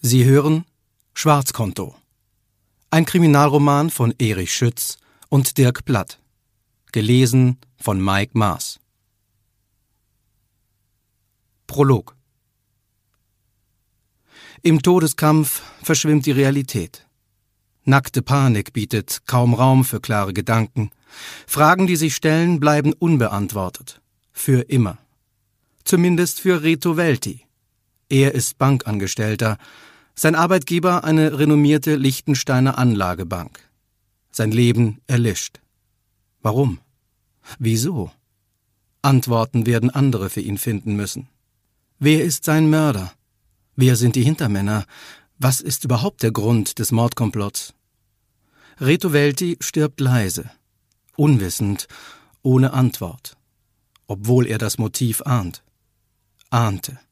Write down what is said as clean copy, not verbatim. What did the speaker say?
Sie hören Schwarzkonto. Ein Kriminalroman von Erich Schütz und Dirk Platt. Gelesen von Mike Maas. Prolog. Im Todeskampf verschwimmt die Realität. Nackte Panik bietet kaum Raum für klare Gedanken. Fragen, die sich stellen, bleiben unbeantwortet. Für immer. Zumindest für Reto Welti. Er ist Bankangestellter, sein Arbeitgeber eine renommierte Liechtensteiner Anlagebank. Sein Leben erlischt. Warum? Wieso? Antworten werden andere für ihn finden müssen. Wer ist sein Mörder? Wer sind die Hintermänner? Was ist überhaupt der Grund des Mordkomplotts? Reto Welti stirbt leise, unwissend, ohne Antwort, obwohl er das Motiv ahnte.